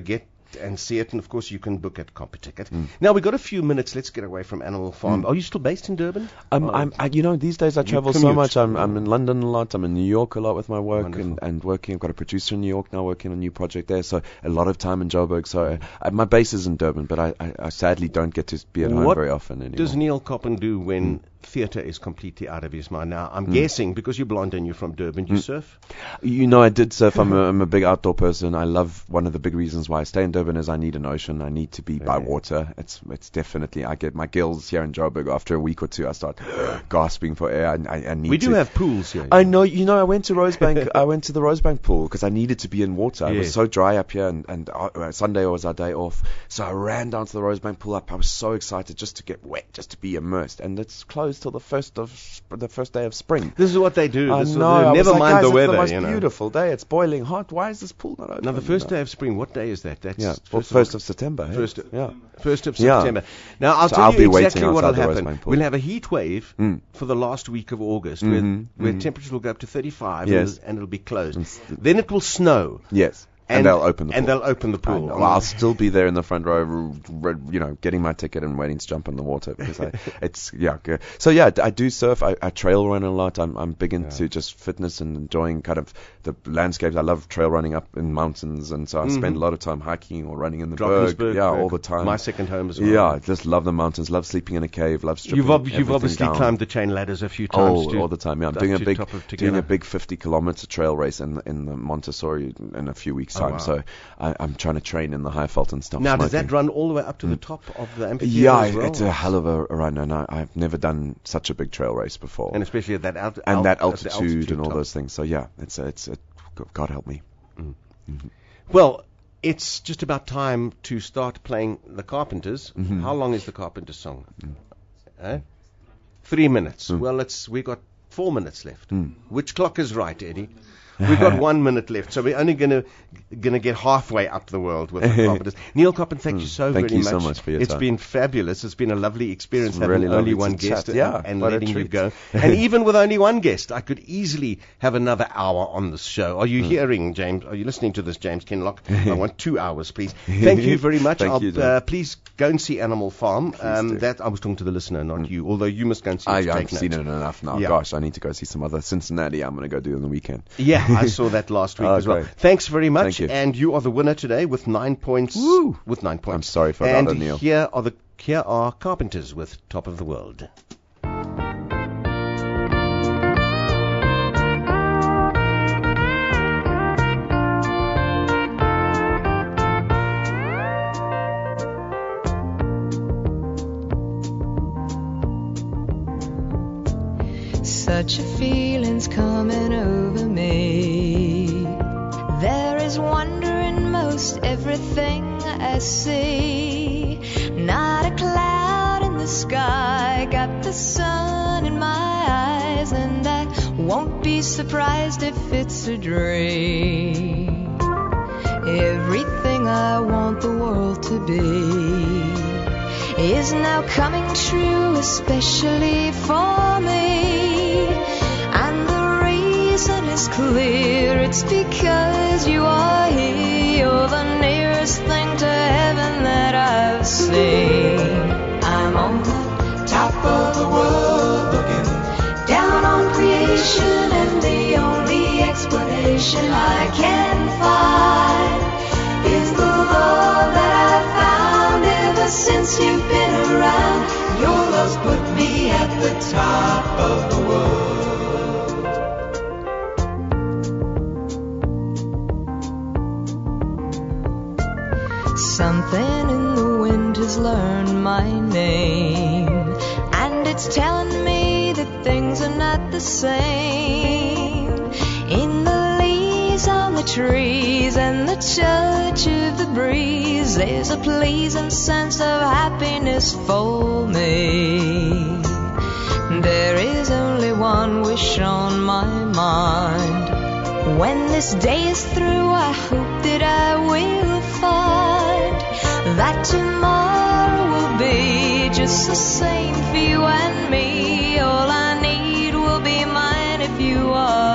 and see it. And of course, you can book at CompuTicket. Now we've got a few minutes. Let's get away from Animal Farm. Are you still based in Durban? These days I travel so much. I'm in London a lot. I'm in New York a lot with my work and working. I've got a producer in New York now working on a new project there. So a lot of time in Joburg. So my base is in Durban, but I sadly don't get to be at home very often anymore. What does Neil Coppen do when theatre is completely out of his mind? Now, I'm guessing, because you're blonde and you're from Durban, you surf? I did surf. I'm a big outdoor person. I love, one of the big reasons why I stay in Durban is I need an ocean. I need to be by water. It's definitely, I get my gills here in Joburg. After a week or two, I start gasping for air. I need We do have pools here. I know. I went to Rosebank. I went to the Rosebank pool because I needed to be in water. It was so dry up here, and Sunday was our day off. So I ran down to the Rosebank pool. I was so excited just to get wet, just to be immersed. And it's closed till the first day of spring. This is what they do. Never mind the weather. It's the most beautiful day. It's boiling hot. Why is this pool not open? Now, the first day of spring, what day is that? That's 1st of September. 1st of September. Now, I'll tell you exactly what will happen. We'll have a heat wave for the last week of August where temperatures will go up to 35 and it'll be closed. Then it will snow. Yes. And they'll open the pool. And they'll open the pool. I'll still be there in the front row, getting my ticket and waiting to jump in the water because good. So I do surf. I trail run a lot. I'm big into just fitness and enjoying kind of the landscapes. I love trail running up in mountains, and so I spend a lot of time hiking or running in the Berg. All the time. My second home as well. Yeah, I just love the mountains. Love sleeping in a cave. Love stripping. You've obviously climbed the chain ladders a few times all the time. Yeah, I'm doing a big 50-kilometer trail race in the Montessori in a few weeks' time. Wow. So I'm trying to train in the Highveld and stuff. Now, does that run all the way up to the top of the amphitheater as well? It's a hell of a run, and I've never done such a big trail race before. And especially at that altitude and all those things. So it's God help me. Well, it's just about time to start playing the Carpenters. How long is the Carpenters song? 3 minutes. Well, we got 4 minutes left. Which clock is right, Eddie? We've got 1 minute left, so we're only going to get halfway up the world with the Carpenters. Neil Coppen, thank you so very much. Thank you so much for your time. It's been fabulous. It's been a lovely experience having really only one guest and letting you go. And even with only one guest, I could easily have another hour on this show. Are you hearing, James? Are you listening to this, James Kinloch? I want 2 hours, please. Thank you very much. Please go and see Animal Farm. That I was talking to the listener, not you. Although you must go and see it. I've seen it enough now. Yeah. Gosh, I need to go see some other Cincinnati. I'm going to go do on the weekend. Yeah, I saw that last week as well. Great. Thanks very much. Thank you. And you are the winner today with 9 points. Woo! With 9 points. I'm sorry for that, Neil. And here are Carpenters with Top of the World. Such a feeling's coming over me. There is wonder in most everything I see. Not a cloud in the sky, got the sun in my eyes, and I won't be surprised if it's a dream. Everything I want the world to be is now coming true, especially for me. And the reason is clear, it's because you are here. You're the nearest thing to heaven that I've seen. I'm on the top of the world, looking down on creation, and the only explanation I can find is the love that I've found ever since you've been around. Your love's put me at the top of the world. Something in the wind has learned my name, and it's telling me that things are not the same. In the leaves on the trees and the touch of the breeze, there's a pleasing sense of happiness for me. There is only one wish on my mind. When this day is through, I hope that I will find that tomorrow will be just the same for you and me. All I need will be mine if you are